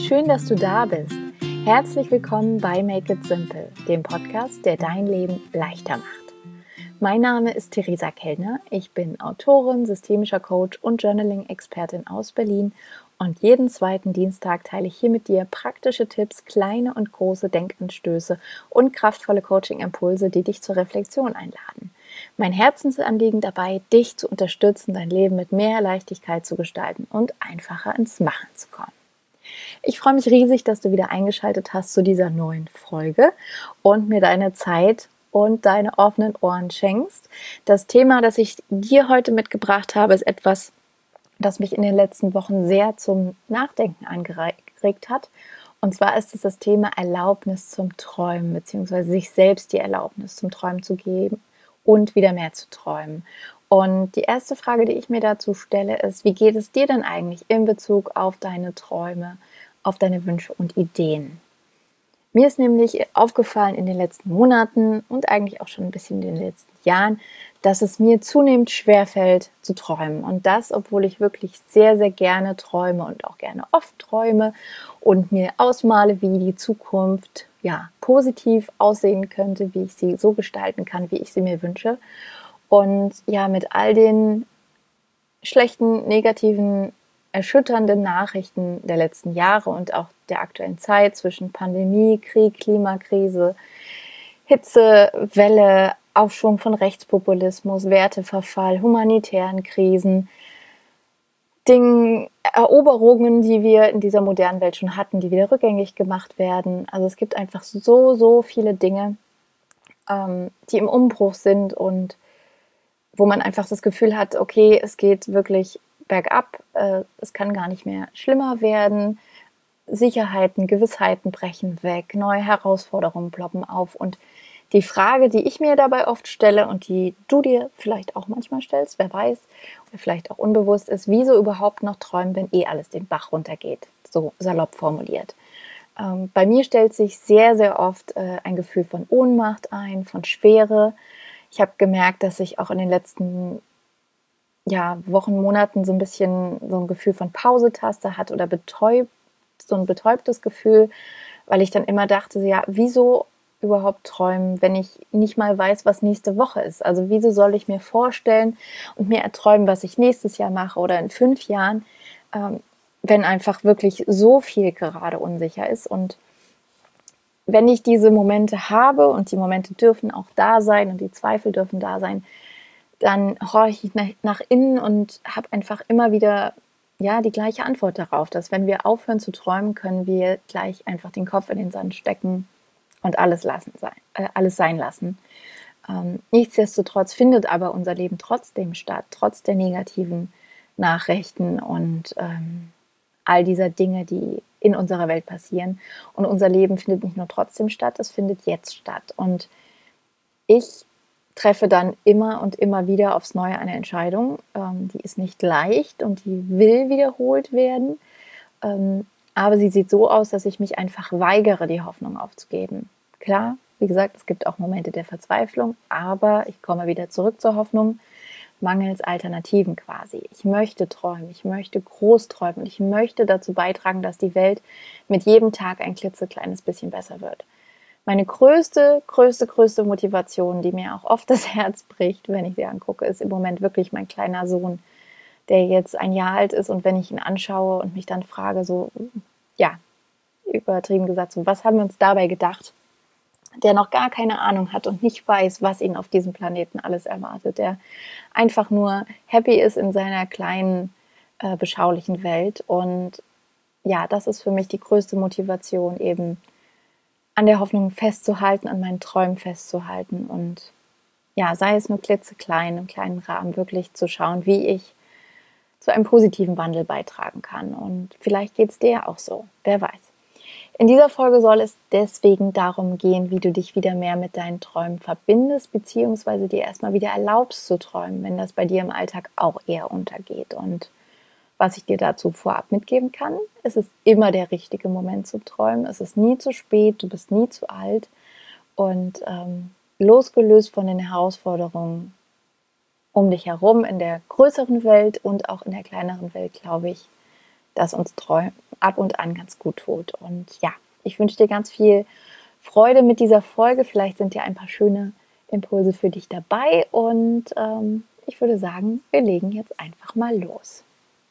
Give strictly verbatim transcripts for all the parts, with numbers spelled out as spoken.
schön, dass du da bist. Herzlich willkommen bei Make It Simple, dem Podcast, der dein Leben leichter macht. Mein Name ist Theresa Kellner, ich bin Autorin, systemischer Coach und Journaling-Expertin aus Berlin und jeden zweiten Dienstag teile ich hier mit dir praktische Tipps, kleine und große Denkanstöße und kraftvolle Coaching-Impulse, die dich zur Reflexion einladen. Mein Herzensanliegen dabei, dich zu unterstützen, dein Leben mit mehr Leichtigkeit zu gestalten und einfacher ins Machen zu kommen. Ich freue mich riesig, dass du wieder eingeschaltet hast zu dieser neuen Folge und mir deine Zeit und deine offenen Ohren schenkst. Das Thema, das ich dir heute mitgebracht habe, ist etwas, das mich in den letzten Wochen sehr zum Nachdenken angeregt hat. Und zwar ist es das Thema Erlaubnis zum Träumen, beziehungsweise sich selbst die Erlaubnis zum Träumen zu geben und wieder mehr zu träumen. Und die erste Frage, die ich mir dazu stelle, ist, wie geht es dir denn eigentlich in Bezug auf deine Träume, auf deine Wünsche und Ideen? Mir ist nämlich aufgefallen in den letzten Monaten und eigentlich auch schon ein bisschen in den letzten Jahren, dass es mir zunehmend schwerfällt zu träumen. Und das, obwohl ich wirklich sehr, sehr gerne träume und auch gerne oft träume und mir ausmale, wie die Zukunft ja positiv aussehen könnte, wie ich sie so gestalten kann, wie ich sie mir wünsche. Und ja, mit all den schlechten, negativen, erschütternden Nachrichten der letzten Jahre und auch der aktuellen Zeit zwischen Pandemie, Krieg, Klimakrise, Hitze, Welle, Aufschwung von Rechtspopulismus, Werteverfall, humanitären Krisen, Dingen, Eroberungen, die wir in dieser modernen Welt schon hatten, die wieder rückgängig gemacht werden. Also es gibt einfach so, so viele Dinge, ähm, die im Umbruch sind und wo man einfach das Gefühl hat, okay, es geht wirklich bergab, äh, es kann gar nicht mehr schlimmer werden, Sicherheiten, Gewissheiten brechen weg, neue Herausforderungen ploppen auf und die Frage, die ich mir dabei oft stelle und die du dir vielleicht auch manchmal stellst, wer weiß, oder vielleicht auch unbewusst ist, wieso überhaupt noch träumen, wenn eh alles den Bach runtergeht, so salopp formuliert. Ähm, bei mir stellt sich sehr, sehr oft äh, ein Gefühl von Ohnmacht ein, von Schwere. Ich habe gemerkt, dass ich auch in den letzten ja, Wochen, Monaten so ein bisschen so ein Gefühl von Pausetaste hatte oder betäubt, so ein betäubtes Gefühl, weil ich dann immer dachte, ja, wieso überhaupt träumen, wenn ich nicht mal weiß, was nächste Woche ist? Also wieso soll ich mir vorstellen und mir erträumen, was ich nächstes Jahr mache oder in fünf Jahren, ähm, wenn einfach wirklich so viel gerade unsicher ist. Und wenn ich diese Momente habe und die Momente dürfen auch da sein und die Zweifel dürfen da sein, dann horche ich nach, nach innen und habe einfach immer wieder ja, die gleiche Antwort darauf, dass wenn wir aufhören zu träumen, können wir gleich einfach den Kopf in den Sand stecken und alles, lassen sein, äh, alles sein lassen. Ähm, nichtsdestotrotz findet aber unser Leben trotzdem statt, trotz der negativen Nachrichten und ähm, all dieser Dinge, die in unserer Welt passieren. Und unser Leben findet nicht nur trotzdem statt, es findet jetzt statt. Und ich treffe dann immer und immer wieder aufs Neue eine Entscheidung. Ähm, die ist nicht leicht und die will wiederholt werden. Ähm, aber sie sieht so aus, dass ich mich einfach weigere, die Hoffnung aufzugeben. Klar, wie gesagt, es gibt auch Momente der Verzweiflung, aber ich komme wieder zurück zur Hoffnung, mangels Alternativen quasi. Ich möchte träumen, ich möchte groß träumen und ich möchte dazu beitragen, dass die Welt mit jedem Tag ein klitzekleines bisschen besser wird. Meine größte, größte, größte Motivation, die mir auch oft das Herz bricht, wenn ich sie angucke, ist im Moment wirklich mein kleiner Sohn, der jetzt ein Jahr alt ist. Und wenn ich ihn anschaue und mich dann frage, so, ja, übertrieben gesagt, so, was haben wir uns dabei gedacht, der noch gar keine Ahnung hat und nicht weiß, was ihn auf diesem Planeten alles erwartet, der einfach nur happy ist in seiner kleinen, äh, beschaulichen Welt. Und ja, das ist für mich die größte Motivation, eben an der Hoffnung festzuhalten, an meinen Träumen festzuhalten und ja, sei es nur klitzeklein, im kleinen Rahmen, wirklich zu schauen, wie ich zu einem positiven Wandel beitragen kann. Und vielleicht geht es dir ja auch so, wer weiß. In dieser Folge soll es deswegen darum gehen, wie du dich wieder mehr mit deinen Träumen verbindest, beziehungsweise dir erstmal wieder erlaubst zu träumen, wenn das bei dir im Alltag auch eher untergeht. Und was ich dir dazu vorab mitgeben kann, es ist immer der richtige Moment zu träumen. Es ist nie zu spät, du bist nie zu alt. Und ähm, losgelöst von den Herausforderungen um dich herum in der größeren Welt und auch in der kleineren Welt, glaube ich, das uns Träumen ab und an ganz gut tut. Und ja, ich wünsche dir ganz viel Freude mit dieser Folge. Vielleicht sind ja ein paar schöne Impulse für dich dabei. Und ähm, ich würde sagen, wir legen jetzt einfach mal los.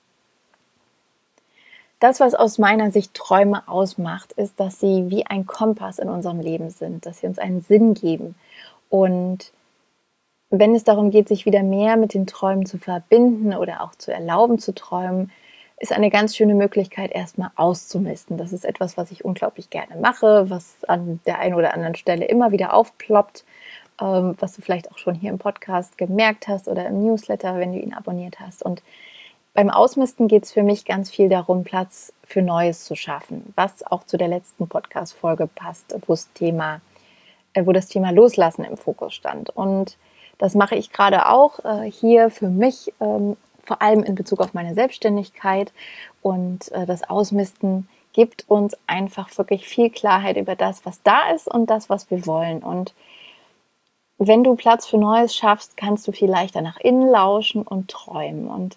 Das, was aus meiner Sicht Träume ausmacht, ist, dass sie wie ein Kompass in unserem Leben sind, dass sie uns einen Sinn geben. Und wenn es darum geht, sich wieder mehr mit den Träumen zu verbinden oder auch zu erlauben zu träumen, ist eine ganz schöne Möglichkeit, erstmal auszumisten. Das ist etwas, was ich unglaublich gerne mache, was an der einen oder anderen Stelle immer wieder aufploppt, ähm, was du vielleicht auch schon hier im Podcast gemerkt hast oder im Newsletter, wenn du ihn abonniert hast. Und beim Ausmisten geht es für mich ganz viel darum, Platz für Neues zu schaffen, was auch zu der letzten Podcast-Folge passt, wo das Thema, äh, wo das Thema Loslassen im Fokus stand. Und das mache ich gerade auch äh, hier für mich, ähm, vor allem in Bezug auf meine Selbstständigkeit. Und äh, das Ausmisten gibt uns einfach wirklich viel Klarheit über das, was da ist und das, was wir wollen. Und wenn du Platz für Neues schaffst, kannst du viel leichter nach innen lauschen und träumen. Und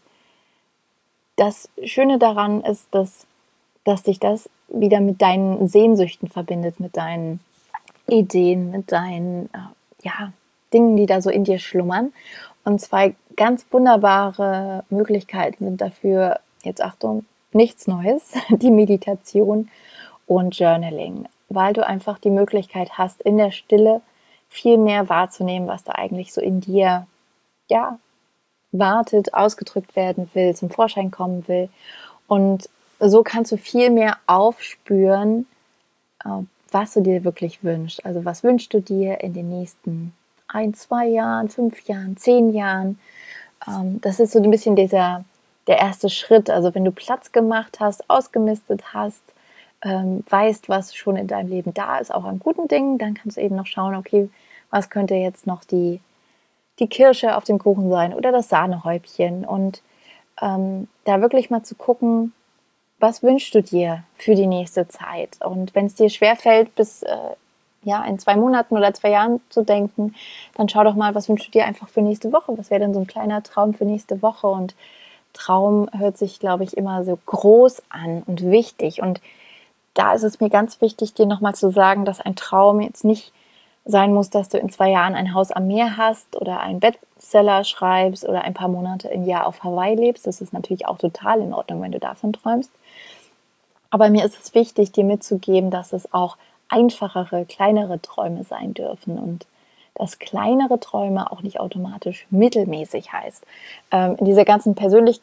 das Schöne daran ist, dass, dass dich das wieder mit deinen Sehnsüchten verbindet, mit deinen Ideen, mit deinen äh, ja, Dingen, die da so in dir schlummern. Und zwei ganz wunderbare Möglichkeiten sind dafür, jetzt Achtung, nichts Neues, die Meditation und Journaling, weil du einfach die Möglichkeit hast, in der Stille viel mehr wahrzunehmen, was da eigentlich so in dir, ja, wartet, ausgedrückt werden will, zum Vorschein kommen will. Und so kannst du viel mehr aufspüren, was du dir wirklich wünschst. Also was wünschst du dir in den nächsten ein, zwei Jahren, fünf Jahren, zehn Jahren? Das ist so ein bisschen dieser, der erste Schritt. Also wenn du Platz gemacht hast, ausgemistet hast, weißt, was schon in deinem Leben da ist, auch an guten Dingen, dann kannst du eben noch schauen, okay, was könnte jetzt noch die die Kirsche auf dem Kuchen sein oder das Sahnehäubchen und ähm, da wirklich mal zu gucken, was wünschst du dir für die nächste Zeit? Und wenn es dir schwerfällt, bis äh, ja, in zwei Monaten oder zwei Jahren zu denken, dann schau doch mal, was wünschst du dir einfach für nächste Woche? Was wäre denn so ein kleiner Traum für nächste Woche? Und Traum hört sich, glaube ich, immer so groß an und wichtig. Und da ist es mir ganz wichtig, dir nochmal zu sagen, dass ein Traum jetzt nicht sein muss, dass du in zwei Jahren ein Haus am Meer hast oder einen Bestseller schreibst oder ein paar Monate im Jahr auf Hawaii lebst. Das ist natürlich auch total in Ordnung, wenn du davon träumst. Aber mir ist es wichtig, dir mitzugeben, dass es auch einfachere, kleinere Träume sein dürfen und dass kleinere Träume auch nicht automatisch mittelmäßig heißt. Ähm, in dieser ganzen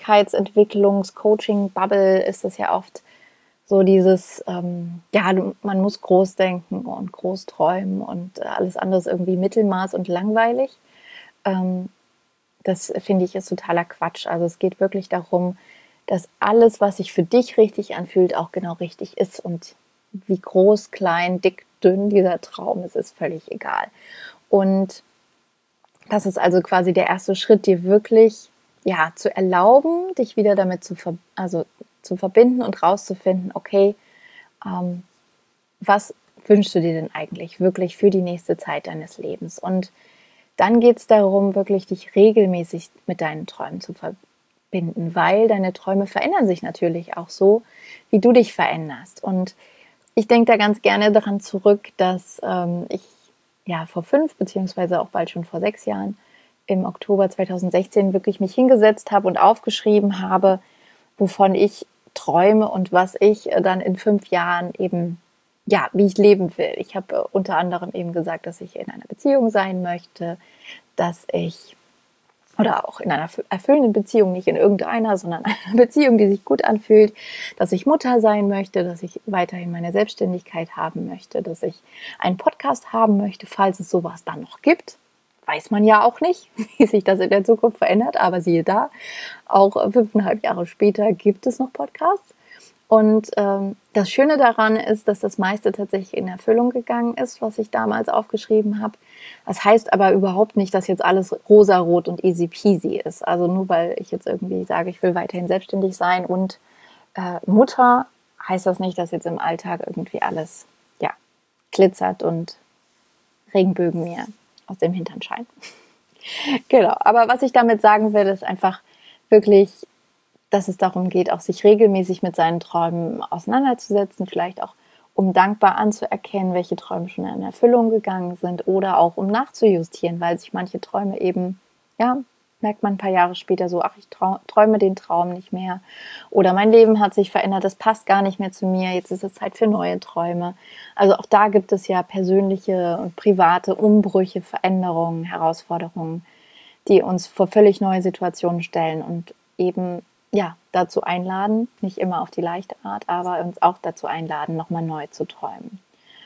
Persönlichkeitsentwicklungs-Coaching-Bubble ist es ja oft so dieses, ähm, ja, man muss groß denken und groß träumen und alles andere ist irgendwie Mittelmaß und langweilig. Ähm, das finde ich ist totaler Quatsch. Also es geht wirklich darum, dass alles, was sich für dich richtig anfühlt, auch genau richtig ist. Und wie groß, klein, dick, dünn dieser Traum ist, ist völlig egal. Und das ist also quasi der erste Schritt, dir wirklich ja, zu erlauben, dich wieder damit zu, ver- also, zu verbinden und rauszufinden, okay, ähm, was wünschst du dir denn eigentlich wirklich für die nächste Zeit deines Lebens? Und dann geht es darum, wirklich dich regelmäßig mit deinen Träumen zu verbinden, weil deine Träume verändern sich natürlich auch so, wie du dich veränderst. Und ich denke da ganz gerne daran zurück, dass ähm, ich ja vor fünf, beziehungsweise auch bald schon vor sechs Jahren, im Oktober zweitausendsechzehn wirklich mich hingesetzt habe und aufgeschrieben habe, wovon ich träume und was ich dann in fünf Jahren eben, ja, wie ich leben will. Ich habe unter anderem eben gesagt, dass ich in einer Beziehung sein möchte, dass ich, oder auch in einer erfüllenden Beziehung, nicht in irgendeiner, sondern einer Beziehung, die sich gut anfühlt, dass ich Mutter sein möchte, dass ich weiterhin meine Selbstständigkeit haben möchte, dass ich einen Podcast haben möchte, falls es sowas dann noch gibt. Weiß man ja auch nicht, wie sich das in der Zukunft verändert, aber siehe da, auch fünfeinhalb Jahre später gibt es noch Podcasts. Und ähm, das Schöne daran ist, dass das meiste tatsächlich in Erfüllung gegangen ist, was ich damals aufgeschrieben habe. Das heißt aber überhaupt nicht, dass jetzt alles rosarot und easy peasy ist. Also nur weil ich jetzt irgendwie sage, ich will weiterhin selbstständig sein und äh, Mutter, heißt das nicht, dass jetzt im Alltag irgendwie alles ja, glitzert und Regenbögen mir aus dem Hintern scheinen. Genau, aber was ich damit sagen will, ist einfach wirklich dass es darum geht, auch sich regelmäßig mit seinen Träumen auseinanderzusetzen, vielleicht auch um dankbar anzuerkennen, welche Träume schon in Erfüllung gegangen sind oder auch um nachzujustieren, weil sich manche Träume eben, ja, merkt man ein paar Jahre später so, ach, ich trau- träume den Traum nicht mehr oder mein Leben hat sich verändert, das passt gar nicht mehr zu mir, jetzt ist es Zeit für neue Träume. Also auch da gibt es ja persönliche und private Umbrüche, Veränderungen, Herausforderungen, die uns vor völlig neue Situationen stellen und eben ja, dazu einladen, nicht immer auf die leichte Art, aber uns auch dazu einladen, nochmal neu zu träumen.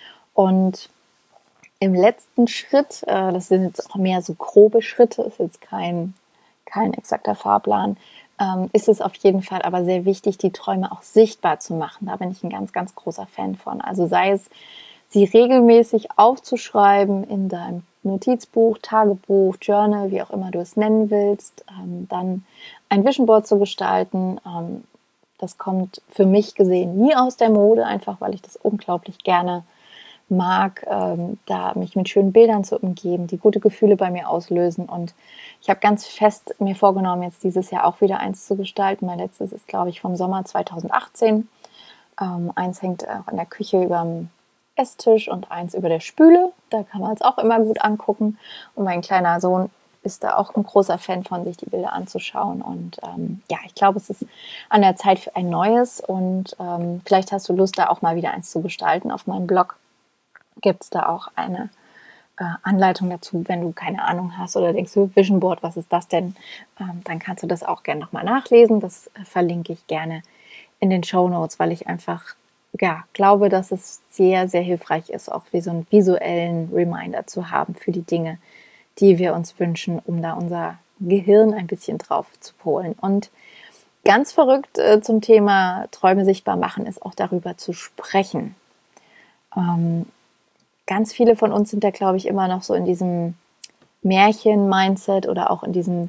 Und im letzten Schritt, äh, das sind jetzt auch mehr so grobe Schritte, ist jetzt kein, kein exakter Fahrplan, ähm, ist es auf jeden Fall aber sehr wichtig, die Träume auch sichtbar zu machen. Da bin ich ein ganz, ganz großer Fan von. Also sei es, sie regelmäßig aufzuschreiben in deinem Notizbuch, Tagebuch, Journal, wie auch immer du es nennen willst, ähm, dann ein Vision Board zu gestalten. Ähm, das kommt für mich gesehen nie aus der Mode, einfach weil ich das unglaublich gerne mag, ähm, da mich mit schönen Bildern zu umgeben, die gute Gefühle bei mir auslösen. Und ich habe ganz fest mir vorgenommen, jetzt dieses Jahr auch wieder eins zu gestalten. Mein letztes ist, glaube ich, vom Sommer zweitausendachtzehn. Ähm, eins hängt auch in der Küche über dem Esstisch und eins über der Spüle. Da kann man es auch immer gut angucken. Und mein kleiner Sohn ist da auch ein großer Fan von, sich die Bilder anzuschauen. Und ähm, ja, ich glaube, es ist an der Zeit für ein neues. Und ähm, vielleicht hast du Lust, da auch mal wieder eins zu gestalten. Auf meinem Blog gibt es da auch eine äh, Anleitung dazu, wenn du keine Ahnung hast oder denkst, Vision Board, was ist das denn? Ähm, dann kannst du das auch gerne nochmal nachlesen. Das äh, verlinke ich gerne in den Shownotes, weil ich einfach ja, glaube, dass es sehr, sehr hilfreich ist, auch wie so einen visuellen Reminder zu haben für die Dinge, die wir uns wünschen, um da unser Gehirn ein bisschen drauf zu polen. Und ganz verrückt äh, zum Thema Träume sichtbar machen ist auch darüber zu sprechen. Ähm, ganz viele von uns sind da, glaube ich, immer noch so in diesem Märchen-Mindset oder auch in diesem,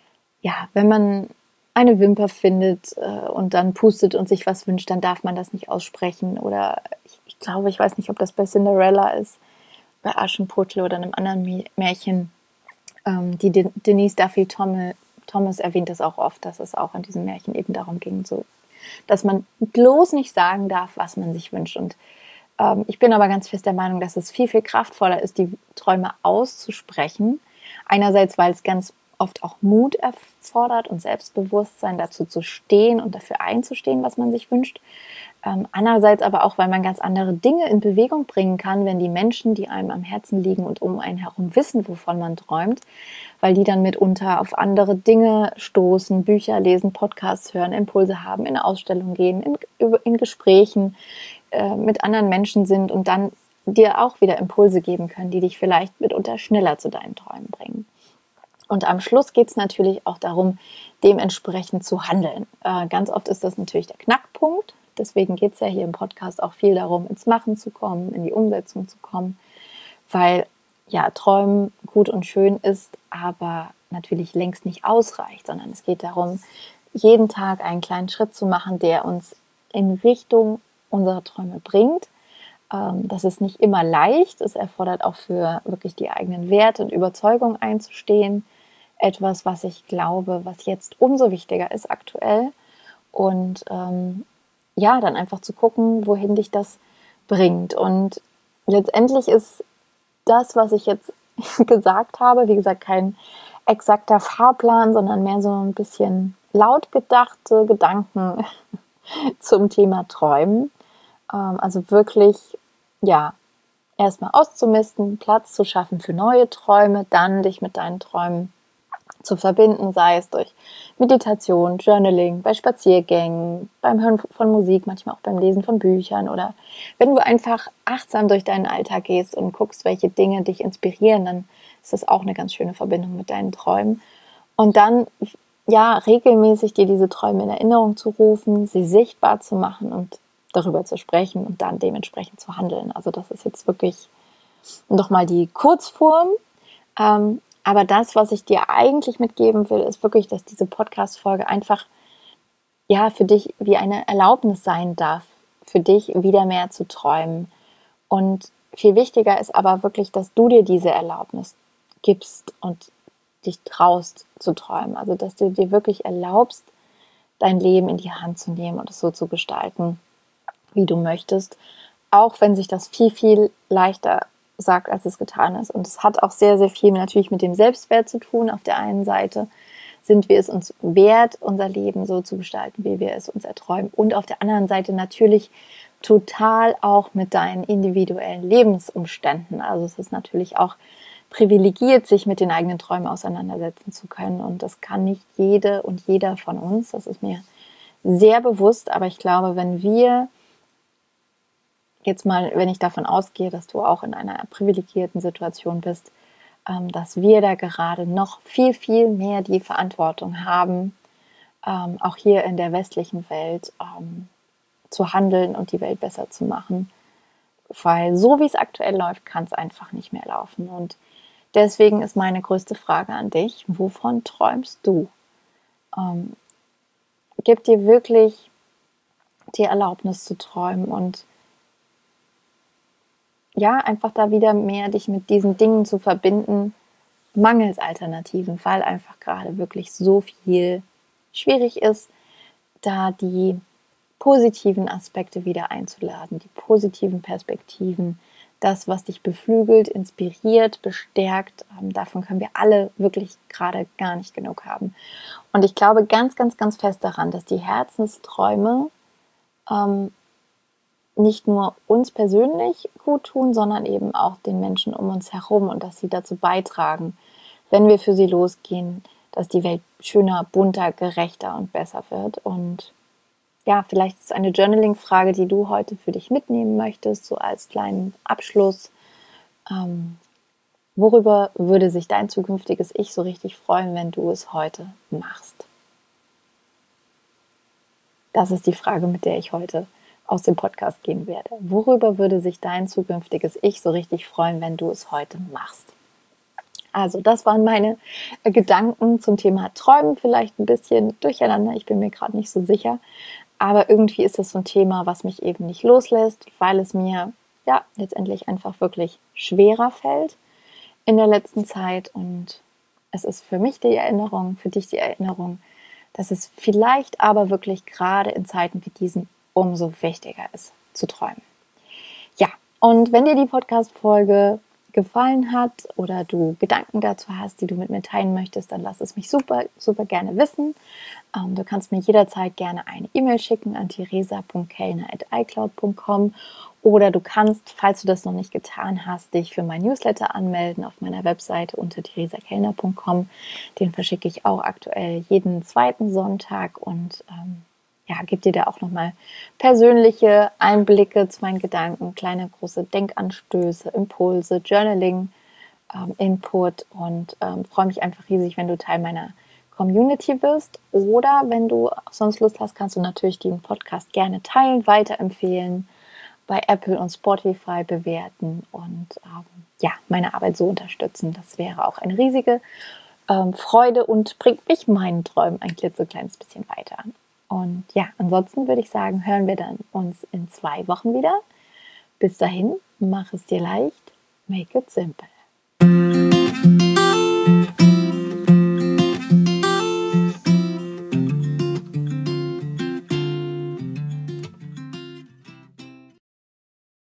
ja, wenn man eine Wimper findet äh, und dann pustet und sich was wünscht, dann darf man das nicht aussprechen. Oder ich, ich glaube, ich weiß nicht, ob das bei Cinderella ist, bei Aschenputtel oder einem anderen Märchen. Ähm, die De- Denise Duffy Thomas, Thomas erwähnt das auch oft, dass es auch in diesem Märchen eben darum ging, so, dass man bloß nicht sagen darf, was man sich wünscht. Und ähm, ich bin aber ganz fest der Meinung, dass es viel, viel kraftvoller ist, die Träume auszusprechen. Einerseits, weil es ganz oft auch Mut erfordert und Selbstbewusstsein, dazu zu stehen und dafür einzustehen, was man sich wünscht. Ähm, andererseits aber auch, weil man ganz andere Dinge in Bewegung bringen kann, wenn die Menschen, die einem am Herzen liegen und um einen herum wissen, wovon man träumt, weil die dann mitunter auf andere Dinge stoßen, Bücher lesen, Podcasts hören, Impulse haben, in eine Ausstellung gehen, in, in Gesprächen äh, mit anderen Menschen sind und dann dir auch wieder Impulse geben können, die dich vielleicht mitunter schneller zu deinen Träumen bringen. Und am Schluss geht es natürlich auch darum, dementsprechend zu handeln. Äh, ganz oft ist das natürlich der Knackpunkt. Deswegen geht es ja hier im Podcast auch viel darum, ins Machen zu kommen, in die Umsetzung zu kommen. Weil ja, Träumen gut und schön ist, aber natürlich längst nicht ausreicht, sondern es geht darum, jeden Tag einen kleinen Schritt zu machen, der uns in Richtung unserer Träume bringt. Ähm, das ist nicht immer leicht. Es erfordert auch für wirklich die eigenen Werte und Überzeugungen einzustehen. Etwas, was ich glaube, was jetzt umso wichtiger ist aktuell. Und ähm, ja, dann einfach zu gucken, wohin dich das bringt. Und letztendlich ist das, was ich jetzt gesagt habe, wie gesagt, kein exakter Fahrplan, sondern mehr so ein bisschen laut gedachte Gedanken zum Thema Träumen. Ähm, also wirklich, ja, erstmal auszumisten, Platz zu schaffen für neue Träume, dann dich mit deinen Träumen zu verbinden, sei es durch Meditation, Journaling, bei Spaziergängen, beim Hören von Musik, manchmal auch beim Lesen von Büchern oder wenn du einfach achtsam durch deinen Alltag gehst und guckst, welche Dinge dich inspirieren, dann ist das auch eine ganz schöne Verbindung mit deinen Träumen. Und dann, ja, regelmäßig dir diese Träume in Erinnerung zu rufen, sie sichtbar zu machen und darüber zu sprechen und dann dementsprechend zu handeln. Also das ist jetzt wirklich nochmal die Kurzform. Ähm, aber das, was ich dir eigentlich mitgeben will, ist wirklich, dass diese Podcast-Folge einfach ja für dich wie eine Erlaubnis sein darf, für dich wieder mehr zu träumen. Und viel wichtiger ist aber wirklich, dass du dir diese Erlaubnis gibst und dich traust zu träumen. Also, dass du dir wirklich erlaubst, dein Leben in die Hand zu nehmen und es so zu gestalten, wie du möchtest, auch wenn sich das viel, viel leichter sagt, als es getan ist. Und es hat auch sehr, sehr viel natürlich mit dem Selbstwert zu tun. Auf der einen Seite sind wir es uns wert, unser Leben so zu gestalten, wie wir es uns erträumen. Und auf der anderen Seite natürlich total auch mit deinen individuellen Lebensumständen. Also es ist natürlich auch privilegiert, sich mit den eigenen Träumen auseinandersetzen zu können. Und das kann nicht jede und jeder von uns. Das ist mir sehr bewusst. Aber ich glaube, wenn wir jetzt mal, wenn ich davon ausgehe, dass du auch in einer privilegierten Situation bist, ähm, dass wir da gerade noch viel, viel mehr die Verantwortung haben, ähm, auch hier in der westlichen Welt ähm, zu handeln und die Welt besser zu machen. Weil so wie es aktuell läuft, kann es einfach nicht mehr laufen. Und deswegen ist meine größte Frage an dich: Wovon träumst du? Ähm, gib dir wirklich die Erlaubnis zu träumen und ja, einfach da wieder mehr dich mit diesen Dingen zu verbinden, mangels Alternativen, weil einfach gerade wirklich so viel schwierig ist, da die positiven Aspekte wieder einzuladen, die positiven Perspektiven, das, was dich beflügelt, inspiriert, bestärkt. Ähm, davon können wir alle wirklich gerade gar nicht genug haben. Und ich glaube ganz, ganz, ganz fest daran, dass die Herzensträume ähm, nicht nur uns persönlich gut tun, sondern eben auch den Menschen um uns herum und dass sie dazu beitragen, wenn wir für sie losgehen, dass die Welt schöner, bunter, gerechter und besser wird. Und ja, vielleicht ist eine Journaling-Frage, die du heute für dich mitnehmen möchtest, so als kleinen Abschluss. Ähm, worüber würde sich dein zukünftiges Ich so richtig freuen, wenn du es heute machst? Das ist die Frage, mit der ich heute aus dem Podcast gehen werde. Worüber würde sich dein zukünftiges Ich so richtig freuen, wenn du es heute machst? Also, das waren meine Gedanken zum Thema Träumen, vielleicht ein bisschen durcheinander, ich bin mir gerade nicht so sicher, aber irgendwie ist das so ein Thema, was mich eben nicht loslässt, weil es mir ja letztendlich einfach wirklich schwerer fällt in der letzten Zeit und es ist für mich die Erinnerung, für dich die Erinnerung, dass es vielleicht aber wirklich gerade in Zeiten wie diesen umso wichtiger ist, zu träumen. Ja, und wenn dir die Podcast-Folge gefallen hat oder du Gedanken dazu hast, die du mit mir teilen möchtest, dann lass es mich super, super gerne wissen. Ähm, du kannst mir jederzeit gerne eine E-Mail schicken an theresa punkt kellner at icloud punkt com oder du kannst, falls du das noch nicht getan hast, dich für mein Newsletter anmelden auf meiner Webseite unter theresa kellner punkt com. Den verschicke ich auch aktuell jeden zweiten Sonntag und ähm, ja, gebe dir da auch nochmal persönliche Einblicke zu meinen Gedanken, kleine, große Denkanstöße, Impulse, Journaling, ähm, Input und ähm, freue mich einfach riesig, wenn du Teil meiner Community wirst oder wenn du sonst Lust hast, kannst du natürlich den Podcast gerne teilen, weiterempfehlen, bei Apple und Spotify bewerten und ähm, ja, meine Arbeit so unterstützen. Das wäre auch eine riesige ähm, Freude und bringt mich meinen Träumen ein klitzekleines bisschen weiter. Und ja, ansonsten würde ich sagen, hören wir dann uns in zwei Wochen wieder. Bis dahin, mach es dir leicht, make it simple.